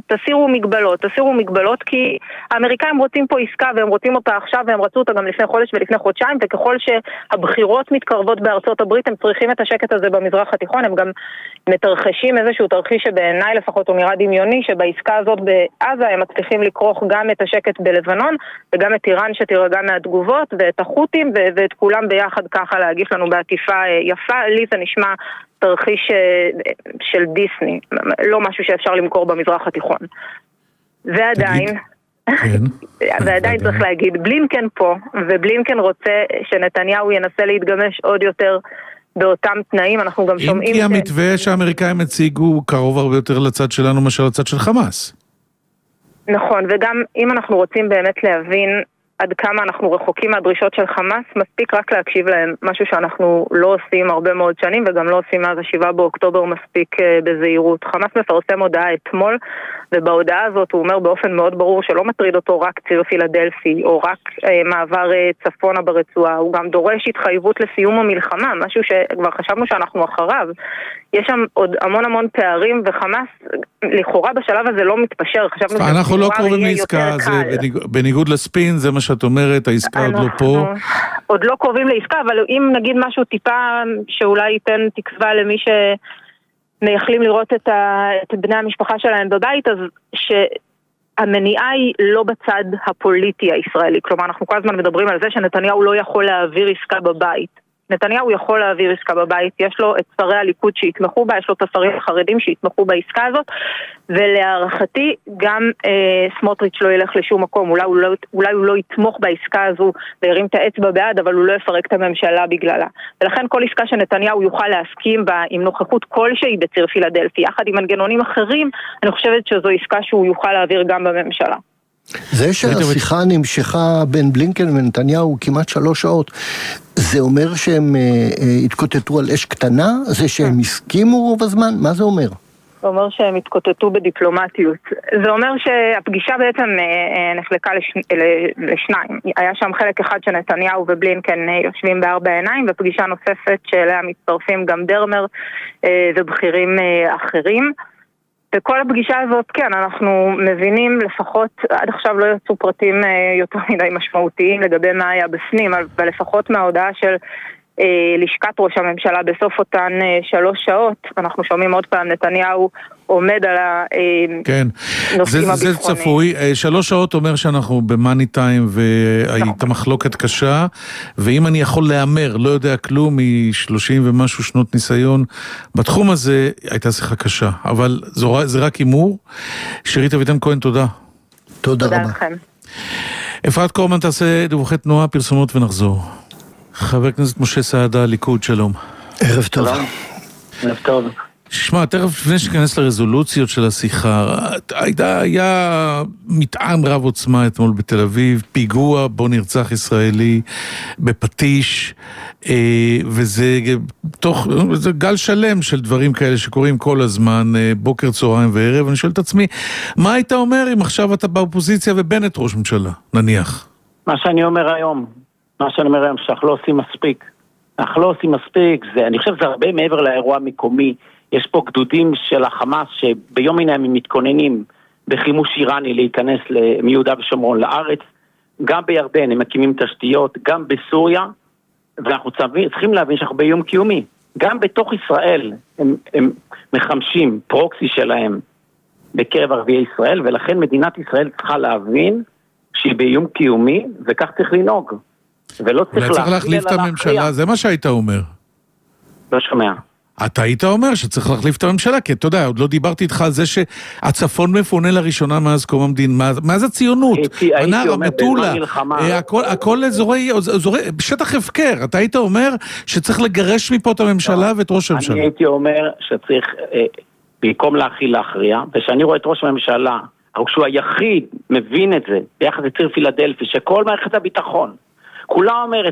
תסירו מגבלות, כי האמריקאים רוצים פה עסקה, והם רוצים אותה עכשיו, והם רצו אותה גם לפני חודש ולפני חודשיים, וככל שהבחירות מתקרבות בארצות הברית, הם צריכים את השקט הזה במזרח התיכון, הם גם מתרחשים איזשהו תרחיש שבעיניי לפחות הוא נראה דמיוני, שבעסקה הזאת בעזה הם מצליחים לקרוך גם את השקט בלבנון, וגם את איראן שתירגע מהתגובות, ואת החות'ים, ואת כולם ביחד ככה להגיש לנו בעטיפה יפה. לי זה נשמע תרחיש של דיסני, לא משהו שאפשר למכור במזרח התיכון. ועדיין, ועדיין צריך להגיד, בלינקן פה, ובלינקן רוצה שנתניהו ינסה להתגמש עוד יותר באותם תנאים. אנחנו גם שומעים... אם כי המתווה שהאמריקאים הציגו קרוב הרבה יותר לצד שלנו מאשר לצד של חמאס. נכון, וגם אם אנחנו רוצים באמת להבין עד כמה אנחנו רחוקים מהדרישות של חמאס, מספיק רק להקשיב להם, משהו שאנחנו לא עושים הרבה מאוד שנים, וגם לא עושים מאז 7 באוקטובר מספיק בזהירות. חמאס מפרסם הודעה אתמול, ובהודעה הזאת הוא אומר באופן מאוד ברור שלא מטריד אותו רק ציר פילדלפי, או רק מעבר צפונה ברצועה, הוא גם דורש התחייבות לסיום המלחמה, משהו שכבר חשבנו שאנחנו אחריו. יש שם עוד המון פערים, וחמאס לכאורה בשלב הזה לא מתפשר. אנחנו לא קרובים לעסקה, בניגוד לספין, זה מה שאת אומרת, העסקה עוד לא פה. עוד לא קרובים לעסקה, אבל אם נגיד משהו טיפה שאולי ייתן תקווה למי שמייחלים לראות את בני המשפחה שלהם בבית, אז שהמניעה היא לא בצד הפוליטי הישראלי. כלומר, אנחנו כל הזמן מדברים על זה שנתניהו לא יכול להעביר עסקה בבית. נתניהו יכול להעביר עסקה בבית, יש לו את שרי הליכוד שיתמכו בה, יש לו את השרים החרדים שיתמכו בעסקה הזאת, ולהערכתי גם סמוטריץ' לא ילך לשום מקום, אולי הוא לא יתמוך בעסקה הזו וירים את האצבע בעד, אבל הוא לא יפרק את הממשלה בגללה. ולכן כל עסקה שנתניהו יוכל להסכים בה עם נוכחות כלשהי בציר פילדלפי, יחד עם מנגנונים אחרים, אני חושבת שזו עסקה שהוא יוכל להעביר גם בממשלה. זה שהשיחה נמשכה בין בלינקן ונתניהו כמעט 3 שעות, זה אומר שהם התקוטטו על אש קטנה? זה שהם הסכימו רוב הזמן? מה זה אומר? זה אומר שהם התקוטטו בדיפלומטיות. זה אומר שהפגישה בעצם נחלקה לשניים. היה שם חלק אחד שנתניהו ובלינקן יושבים בארבע עיניים, ופגישה נוספת שאליה מצטרפים גם דרמר ובכירים אחרים. וכל הפגישה הזאת, כן, אנחנו מבינים לפחות, עד עכשיו לא יצאו פרטים יותר מדי משמעותיים לגבי מה היה בפנים, אבל לפחות מההודעה של לשכת ראש הממשלה בסוף אותן 3 שעות, אנחנו שומעים עוד פעם, נתניהו עומד על הנושאים הביטחוניים. זה צפוי, 3 שעות אומר שאנחנו במאני טיים והייתה מחלוקת קשה, ואם אני יכול להאמר, לא יודע כלום, מ-30 ומשהו שנות ניסיון, בתחום הזה הייתה שיחה קשה, אבל זה רק אימור. שירית אביטן כהן, תודה. תודה רבה. לכם. אפרת קורמן תעשה דיווחי תנועה, פרסומות ונחזור. חבר הכנסת משה סעדה, ליכוד, שלום. ערב טוב. ערב טוב. שמע, תכף לפני שכנס לרזולוציות של השיחה, היה מטען רב עוצמה אתמול בתל אביב, פיגוע בו נרצח ישראלי בפטיש, וזה גל שלם של דברים כאלה שקורים כל הזמן, בוקר, צהריים וערב. אני שואל את עצמי, מה היית אומר אם עכשיו אתה באופוזיציה ובנט ראש ממשלה, נניח? מה שאני אומר היום, שאנחנו לא עושים מספיק. אנחנו לא עושים מספיק, אני חושב שזה הרבה מעבר לאירוע המקומי. יש פה גדודים של החמאס שביום מן הימים מתכוננים בחימוש איראני להיכנס מיהודה ושומרון לארץ, גם בירדן הם מקימים תשתיות, גם בסוריה, ואנחנו צריכים להבין שאנחנו ביום קיומי. גם בתוך ישראל הם מחמשים פרוקסי שלהם בקרב ערביי ישראל, ולכן מדינת ישראל צריכה להבין שהיא ביום קיומי, וכך צריך לנהוג. ולא צריך להחליף את הממשלה, זה מה שהיית אומר. לא שומע. אתה היית אומר שצריך להחליף את הממשלה, כי אתה יודע, עוד לא דיברתי איתך על זה שהצפון מפונה לראשונה מאז קום המדינה, מאז הציונות, הנער, המטולה, הכל אזורי, בשטח הפקר. אתה היית אומר שצריך לגרש מפה את הממשלה ואת ראש הממשלה. אני הייתי אומר שצריך, במקום להכריע, ושאני רואה את ראש הממשלה, כשהוא היחיד מבין את זה, ביחד לציר פילדלפי, שכל מערכת הביטחון, כולה אומרת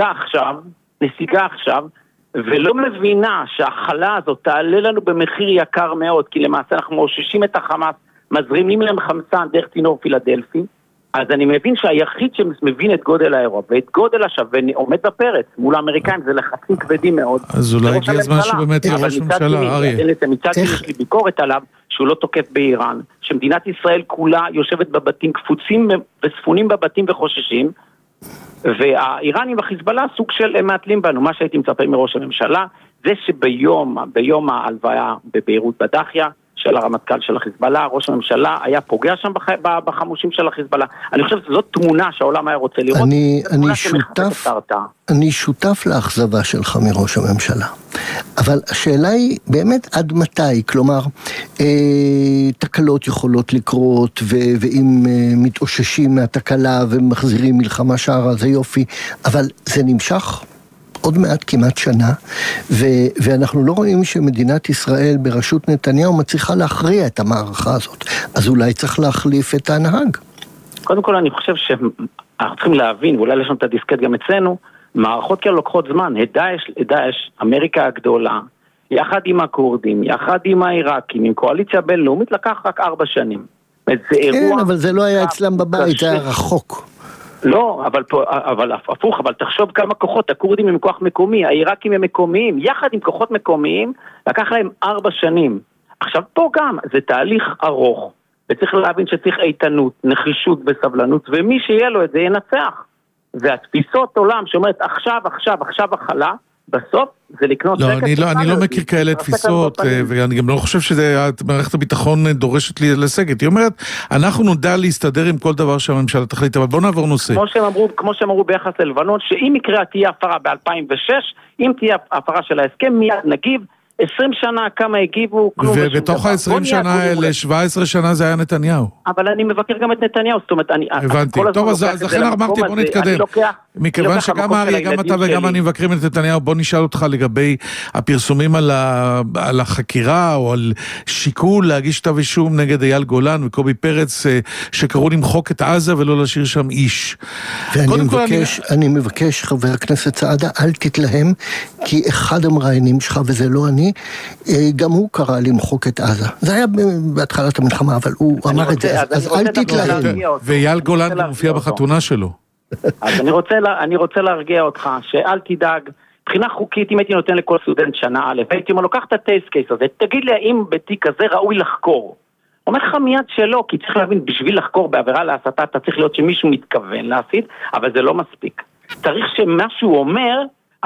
נסיגה עכשיו, ולא מבינה שההחלה הזאת תעלה לנו במחיר יקר מאוד, כי למעשה אנחנו מאוששים את החמאס, מזרימים להם חמצן דרך צינור פילדלפי, אז אני מבין שהיחיד שמבין את גודל האירוע, ואת גודל השווה עומד בפרץ, מול האמריקאים, זה לחצים כבדים מאוד. אז אולי הגיע הזמן שבאמת יהיה ראש ממשלה, אריה. מצד שני יש לי ביקורת עליו, שהוא לא תוקף באיראן, שמדינת ישראל כולה יושבת בבתים, קפוצים וספונים בבתים וחוששים, והאיראנים והחיזבאללה סוג של מעטלים בנו. מה שהייתי מצפה מראש הממשלה זה שביום ההלוויה בביירות בדחיה של הרמטכ"ל של החיזבאללה, ראש הממשלה היה פוגע שם בחמושים של החיזבאללה. אני חושב שזאת תמונה שהעולם היה רוצה לראות. אני שותף לאכזבה שלך מראש הממשלה. אבל השאלה היא באמת עד מתי, כלומר, תקלות יכולות לקרות, ואם מתאוששים מהתקלה ומחזירים מלחמה שערה, זה יופי, אבל זה נמשך עוד מעט כמעט שנה, ואנחנו לא רואים שמדינת ישראל בראשות נתניהו מצליחה להכריע את המערכה הזאת, אז אולי צריך להחליף את הנהג. קודם כל אני חושב אנחנו צריכים להבין, ואולי לשנות את הדיסקט גם אצלנו, מערכות כאלה לוקחות זמן. דאעש, אמריקה הגדולה, יחד עם הקורדים, יחד עם העיראקים, עם קואליציה בינלאומית, לקח רק 4 שנים. כן, אבל זה לא היה אצלם בבית, זה היה רחוק. לא, אבל הפוך, אבל תחשוב כמה כוחות, הקורדים הם כוח מקומי, העיראקים הם מקומיים, יחד עם כוחות מקומיים, לקח להם 4 שנים. עכשיו פה גם, זה תהליך ארוך, וצריך להבין שצריך איתנות, נחישות וסבלנות, ומי שיהיה לו את זה ינצח. והתפיסות עולם שאומרת עכשיו החלה, בסוף זה לקנות... לא, אני לא מכיר כאלה תפיסות, ואני גם לא חושב שמערכת הביטחון דורשת לי לסגת. היא אומרת, אנחנו נדע להסתדר עם כל דבר שהממשלה תחליט, אבל בוא נעבור נושא. כמו שהם אמרו ביחס ללבנון, שאם יקרה תהיה הפרה ב-2006, אם תהיה הפרה של ההסכם, מיד נגיב, 20 שנה כמה הגיבו, כלום. ובתוך ה-20 שנה האלה, 17 שנה זה היה נתניהו. אבל אני מבקר גם את נתניהו, זאת אומרת, הבנתי. טוב, אז לכן אמרתי, בוא נתקדם. מכיוון שגם אריה, גם אתה וגם אני מבקרים את נתניהו, בוא נשאל אותך לגבי הפרסומים על החקירה, או על שיקול להגיש כתב אישום נגד אייל גולן וקובי פרץ, שקראו למחוק את עזה ולא להשאיר שם איש. ואני מבקש, חבר הכנסת סעדה, אל תתלהם, כי אחד המראיינים שלך, וזה לא אני, גם הוא קרא למחוק את עזה. זה היה בהתחלת המלחמה, אבל הוא אמר את זה, אז אל תתלהם. ואייל גולן מופיע בחתונה שלו. אז אני רוצה להרגיע אותך, שאל תדאג, מבחינה חוקית, אם הייתי נותן לכל סטודנט שנה א', הייתי אומר, לוקח את הטייס קייס הזה, תגיד לי האם בתיק הזה ראוי לחקור. אומר לך מיד שלא, כי צריך להבין, בשביל לחקור בעבירה להסתה, אתה צריך להיות שמישהו מתכוון להסית, אבל זה לא מספיק. צריך שמה שהוא אומר,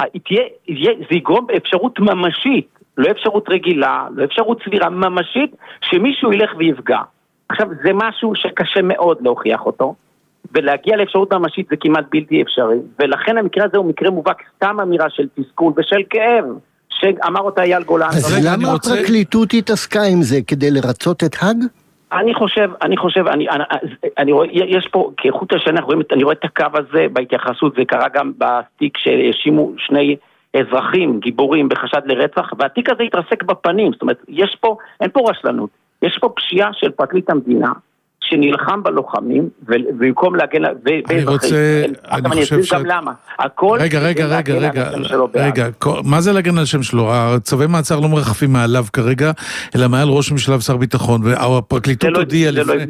זה יגרום אפשרות ממשית, לא אפשרות רגילה, לא אפשרות סבירה, ממשית, שמישהו ילך ויפגע. עכשיו, זה משהו שקשה מאוד להוכיח אותו, ולהגיע לאפשרות ממשית זה כמעט בלתי אפשרי, ולכן המקרה הזה הוא מקרה מובהק, סתם אמירה של תסכול ושל כאב, שאמר אותה אייל גולן. אז למה הפרקליטות התעסקה עם זה, כדי לרצות את האג? אני חושב, אני רואה, יש פה, כאיכות השנה, אני רואה את הקו הזה בהתייחסות, זה קרה גם בתיק שהאשימו 2 אזרחים, גיבורים, בחשד לרצח, והתיק הזה התרסק בפנים, זאת אומרת, אין פה רשלנות, יש פה פשיעה של פרקליט המדינה, שנלחם בלוחמים, ובמקום להגן, אני חושב ש... גם למה. הכל... רגע, מה זה להגן על שם שלו? הצווי מעצר לא מרחפים מעליו כרגע, אלא מעל ראש ממשלה ושר ביטחון, והפרקליטות הודיעה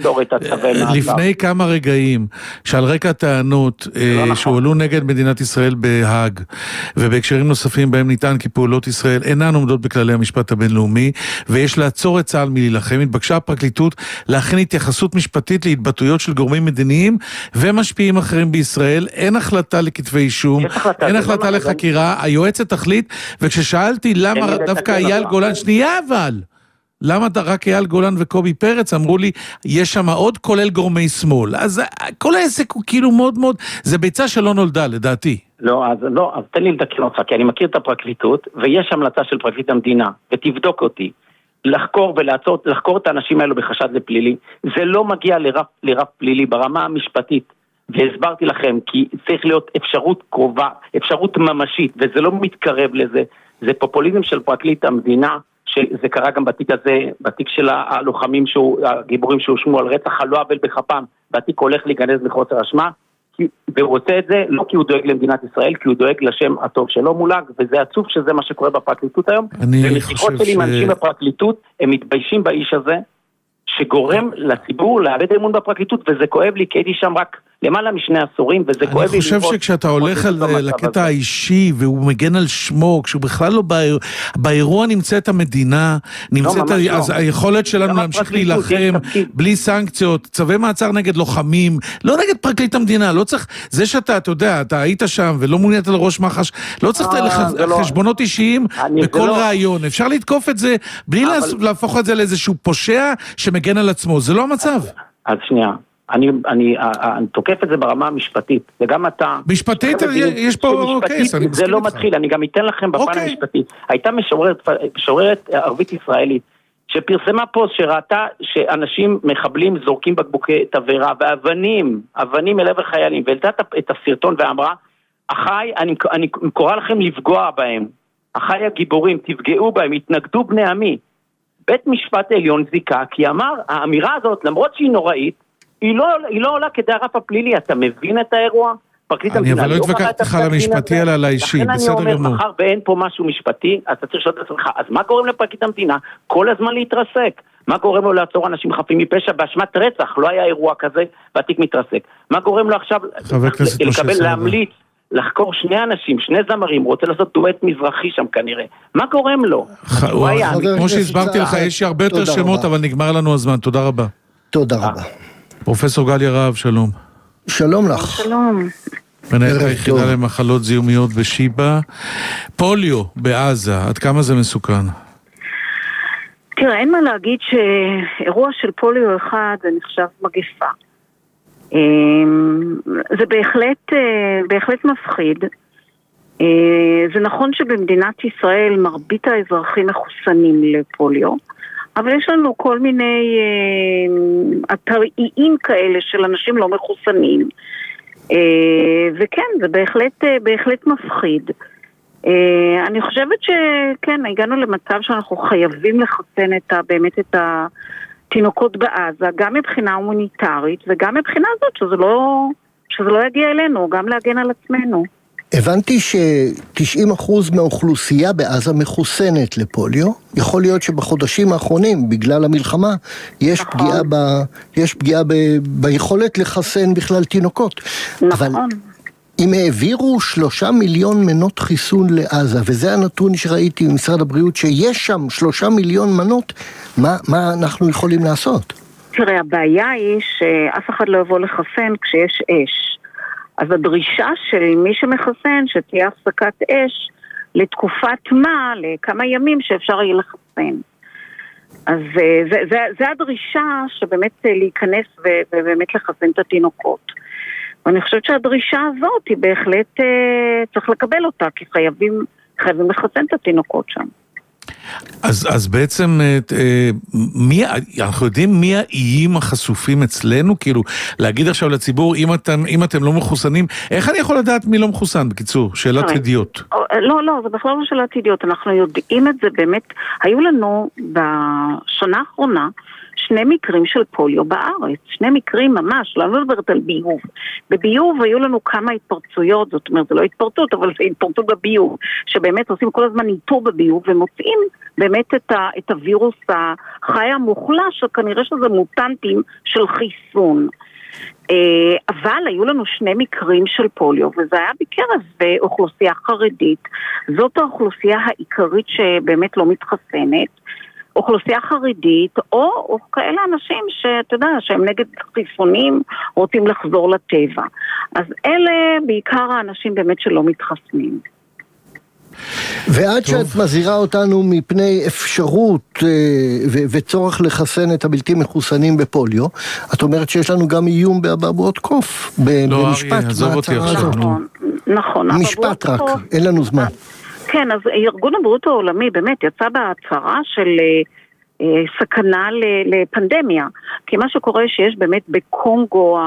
לפני כמה רגעים, שעל רקע הטענות שהועלו נגד מדינת ישראל בהאג, ובהקשרים נוספים בהם ניתן כי פעולות ישראל אינן עומדות בכללי המשפט הבינלאומי, ויש לעצור את צה"ל מלהילחם. התבקשה הפרקליטות להכין התייחסות משפטית להתבטאויות של גורמים מדיניים ומשפיעים אחרים בישראל. אין החלטה לכתבי אישום, אין החלטה לחקירה, היועצת תחליט, וכששאלתי למה דווקא אייל גולן, שנייה אבל, למה רק אייל גולן וקובי פרץ, אמרו לי, יש שם עוד כולל גורמי שמאל. אז כל העסק הוא כאילו מאוד מאוד, זה ביצה שלא נולדה לדעתי. אז תן לי לתקן אותך, כי אני מכיר את הפרקליטות, ויש המלצה של פרקליט המדינה, ותבדוק אותי. לחקור את האנשים האלו בחשד לפלילי, זה לא מגיע לרף פלילי ברמה המשפטית, והסברתי לכם, כי צריך להיות אפשרות קרובה, אפשרות ממשית, וזה לא מתקרב לזה, זה פופוליזם של פרקליט המדינה, שזה קרה גם בתיק הזה, בתיק של הלוחמים, הגיבורים שהושמו על רצח על לא עוול בכפם, והתיק הולך להיגנז לחוסר אשמה, והוא רוצה את זה לא כי הוא דואג למדינת ישראל, כי הוא דואג לשם הטוב שלו מולג, וזה עצוב שזה מה שקורה בפרקליטות היום. ומשיחות שלי עם אנשים בפרקליטות, הם מתביישים באיש הזה, שגורם לציבור לאבד אמון בפרקליטות, וזה כואב לי, כי הייתי שם רק למעלה משני עשורים, וזה כואב לי. אני חושב שכשאתה הולך לקטע האישי, והוא מגן על שמו, כשהוא בכלל לא באירוע נמצאת המדינה, נמצאת היכולת שלנו להמשיך להילחם, בלי סנקציות, צווי מעצר נגד לוחמים, לא נגד פרקליט המדינה, לא צריך, זה שאתה, אתה יודע, אתה היית שם, ולא מונית על ראש מח"ש, לא צריך חשבונות אישיים בכל רעיון, אפשר לתקוף את זה, בלי להפוך את זה לאיזשהו פושע שמגן על עצמו, זה לא המצב. אז שנייה. אני תוקף את זה ברמה המשפטית, וגם אתה... משפטית, יש פה קייס, אני מסכים איתך. זה לא מתחיל, אני גם אתן לכם בפן המשפטי. הייתה משוררת ערבית ישראלית, שפרסמה פוסט שראתה שאנשים מחבלים זורקים בקבוקי תבערה, ואבנים אל עבר חיילים, והעלתה את הסרטון ואמרה, אחי, אני קורא לכם לפגוע בהם, אחי הגיבורים, תפגעו בהם, התנגדו בני עמי. בית משפט עליון זיקה, כי אמר, האמירה הזאת, למרות שהיא נוראית, היא לא עולה כדי הרף הפלילי, אתה מבין את האירוע? אני אבל לא התווכחתי לך על המשפטי אלא על האישי, בסדר גמור. לכן אני אומר, מחר ואין פה משהו משפטי, אז אתה צריך לשאול את עצמך, אז מה גורם לפרקליט המדינה כל הזמן להתרסק? מה גורם לו לעצור אנשים חפים מפשע באשמת רצח? לא היה אירוע כזה, והתיק מתרסק. מה גורם לו עכשיו להמליץ, לחקור שני אנשים, שני זמרים, הוא רוצה לעשות דואט מזרחי שם כנראה. מה גורם לו? כמו שהסברתי לך, יש הרבה יותר שמות, אבל נגמר לנו הזמן. תודה רבה. תודה רבה. פרופסור גליה רהב, שלום. שלום לך. שלום. מנהלת היחידה למחלות זיהומיות בשיבא. פוליו בעזה, עד כמה זה מסוכן? תראה, אין מה להגיד שאירוע של פוליו אחד זה נחשב מגפה. זה בהחלט מפחיד. זה נכון שבמדינת ישראל מרבית האזרחים מחוסנים לפוליו, אבל יש לנו כל מיני אתריים כאלה של אנשים לא מחוסנים. וכן, זה בהחלט מפחיד. אני חושבת שכן, הגענו למצב שאנחנו חייבים לחסן באמת את התינוקות בעזה, גם מבחינה הומניטרית וגם מבחינה הזאת שזה לא יגיע אלינו, גם להגן על עצמנו. הבנתי ש90% מהאוכלוסייה בעזה מחוסנת לפוליו. יכול להיות שבחודשים האחרונים, בגלל המלחמה, יש פגיעה ביכולת לחסן בכלל תינוקות. נכון. אבל אם העבירו 3 מיליון מנות חיסון לעזה, וזה הנתון שראיתי במשרד הבריאות, שיש שם 3 מיליון מנות, מה אנחנו יכולים לעשות? תראה, הבעיה היא שאף אחד לא יבוא לחסן כשיש אש. אז הדרישה של מי שמחסן שתהיה הפסקת אש לתקופת מה, לכמה ימים שאפשר יהיה לחסן. אז זה הדרישה שבאמת להיכנס ובאמת לחסן את התינוקות. ואני חושבת שהדרישה הזאת היא בהחלט צריך לקבל אותה, כי חייבים לחסן את התינוקות שם. אז בעצם אנחנו יודעים מי האיים החשופים אצלנו? כאילו, להגיד עכשיו לציבור, אם אתם לא מחוסנים, איך אני יכול לדעת מי לא מחוסן? בקיצור, שאלת הדיוט. לא, זה בכלל לא שאלת הדיוט, אנחנו יודעים את זה באמת. היו לנו בשנה האחרונה 2 מקרים של פוליו בארץ, 2 מקרים ממש, לא מדברת על ביוב. בביוב היו לנו כמה התפרצויות, זאת אומרת, זה לא התפרצות, אבל זה התפרצות בביוב, שבאמת עושים כל הזמן ניטור בביוב, ומוצאים באמת את הווירוס החי המוחלש, שכנראה שזה מוטנטים של חיסון. אבל היו לנו 2 מקרים של פוליו, וזה היה בקרב אוכלוסייה חרדית. זאת האוכלוסייה העיקרית שבאמת לא מתחסנת, אוכלוסייה חרדית, או כאלה אנשים שאתה יודע, שהם נגד חיסונים, רוצים לחזור לטבע. אז אלה בעיקר האנשים באמת שלא מתחסנים. ועד שאת מזהירה אותנו מפני אפשרות וצורך לחסן את הבלתי מחוסנים בפוליו, את אומרת שיש לנו גם איום באבעבועות קוף, במשפט. נכון. משפט רק, אין לנו זמן. כן, אז ארגון הבריאות העולמי באמת יצא בהצהרה של סכנה לפנדמיה, כי מה שקורה שיש באמת בקונגו,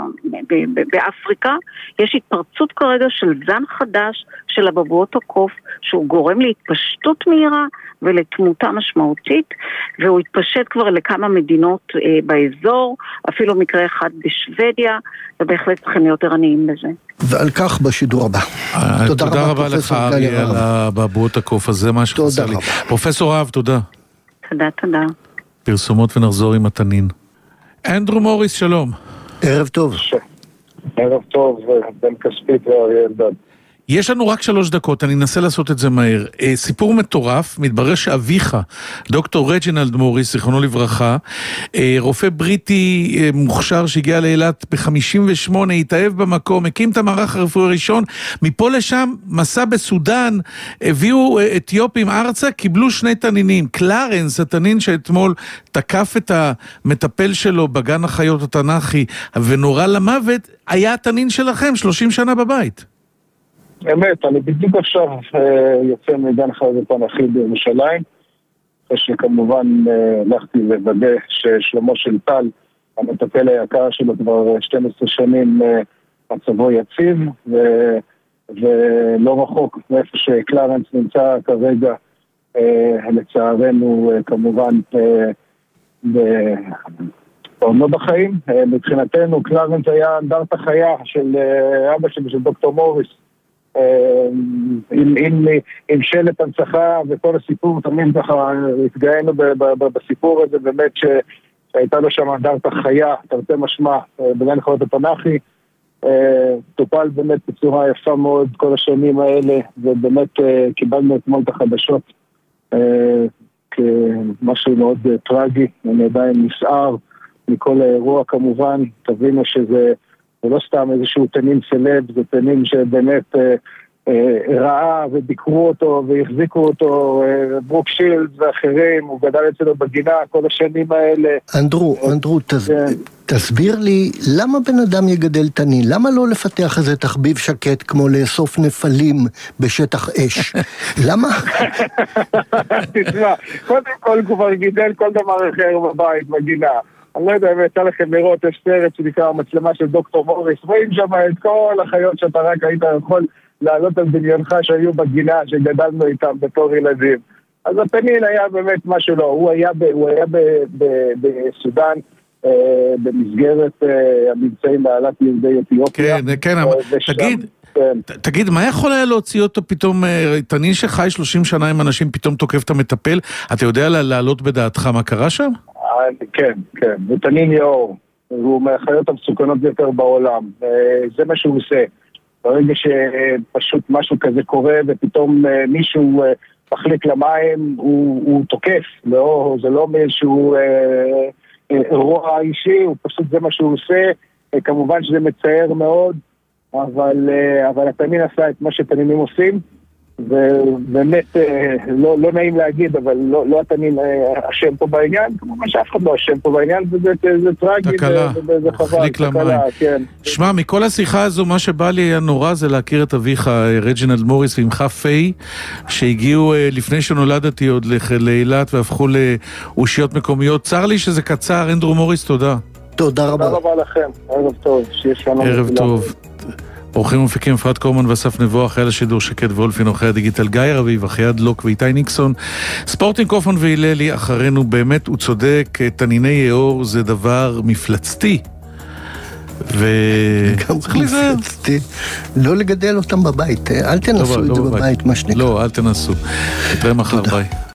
באפריקה, יש התפרצות כרגע של זן חדש של אבעבועות הקוף, שהוא גורם להתפשטות מהירה ולתמותה משמעותית, והוא התפשט כבר לכמה מדינות באזור, אפילו מקרה אחד בשוודיה, ובהחלט צריכים להיות ערניים לזה. ועל כך בשידור הבא. תודה רבה לך אריה על אבעבועות הקוף הזה, מה שחסר לי. פרופסור רהב, תודה. תודה. פרסומות ונחזור עם התנין. אנדרו מוריס, שלום. ערב טוב. ערב טוב, בן כספית ואריה אלדד. יש לנו רק 3 דקות, אני אנסה לעשות את זה מהר. סיפור מטורף, מתברר שאביך, דוקטור רג'ינלד מוריס, זיכרונו לברכה, רופא בריטי מוכשר שהגיע לאילת ב-58, התאהב במקום, הקים את המערך הרפואי הראשון, מפה לשם, מסע בסודן, הביאו אתיופים ארצה, קיבלו 2 תנינים. קלרנס, התנין שאתמול תקף את המטפל שלו בגן החיות התנ"כי, ונורא למוות, היה התנין שלכם 30 שנה בבית. אמת, אני בדיוק עכשיו יוצא מגן חיות התנ"כי בירושלים, אחרי שכמובן הלכתי לוודא ששלמה של טל, המטפל היקר שלו כבר 12 שנים מצבו יציב, ולא רחוק מאיפה שקלרנס נמצא כרגע, לצערנו כמובן עוד לא בחיים. מבחינתנו, קלרנס היה אנדרטה חיה של אבא שלי, של דוקטור מוריס. עם שלט הנצחה וכל הסיפור, תמיד ככה התגאינו בסיפור הזה, באמת שהייתה לו שם אנדרטה חיה, תרתי משמע, בגן החיות התנ"כי. טופל באמת בצורה יפה מאוד כל השנים האלה, ובאמת קיבלנו אתמול את החדשות כמשהו מאוד טרגי. אני עדיין נסער מכל האירוע כמובן. תבינו שזה לא סתם איזשהו תנין סלב, זה תנין שבאמת ראה וביקרו אותו והחזיקו אותו, ברוק שילד ואחרים, הוא גדל אצלו בגינה כל השנים האלה. אנדרו, תסביר לי, למה בן אדם יגדל תנין? למה לא לפתח איזה תחביב שקט כמו לאסוף נפלים בשטח אש? למה? תשמע, קודם כל הוא כבר גידל כל דבר אחר בבית, בגינה. אני לא יודע אם יצא לכם לראות, יש סרט שנקרא המצלמה של דוקטור מוריס, רואים שם את כל החיות שאתה רק היית יכול לעלות על דמיונך שהיו בגינה, שגדלנו איתם בתור ילדים. אז התנין היה באמת משהו לא, הוא היה בסודן, במסגרת המבצעים בעלת יהודי אתיופיה. כן, תגיד, מה יכול היה להוציא אותו פתאום, תנין שחי 30 שנה עם אנשים פתאום תוקף את המטפל, אתה יודע לעלות בדעתך מה קרה שם? כן, זה תנין יאור, הוא מהחיות המסוכנות ביותר בעולם, זה מה שהוא עושה. ברגע שפשוט משהו כזה קורה ופתאום מישהו מחליק למים, הוא תוקף, זה לא מאיזשהו אירוע אישי, הוא פשוט זה מה שהוא עושה. כמובן שזה מצער מאוד, אבל התנין עשה את מה שתנינים עושים, ובאמת לא נעים להגיד, אבל לא התנין אשם פה בעניין, כמובן שאף אחד לא אשם פה בעניין, וזה טרגי, וזה חבל, תקלה, כן. שמע, מכל השיחה הזו, מה שבא לי היה נורא זה להכיר את אביך, רג'ינלד מוריס ועמך פיי, שהגיעו לפני שנולדתי עוד לאילת והפכו לאושיות מקומיות. צר לי שזה קצר. אנדרו מוריס, תודה. תודה רבה. תודה רבה לכם, ערב טוב, שיש לנו ערב טוב. עורכים ומפיקים אפרת קורמן ואסף נבו, אחראי לשידור שקד וולפין, עורכי הדיגיטל גיא רביב, אחייד לוק ואיתי ניקסון, ספורטינג קופון והיללי אחרינו. באמת הוא צודק, תניני יאור זה דבר מפלצתי, וצריך להיזהר. לא לגדל אותם בבית, אל תנסו את זה בבית, מה שנקרא. לא, אל תנסו. נתראה מחר, ביי.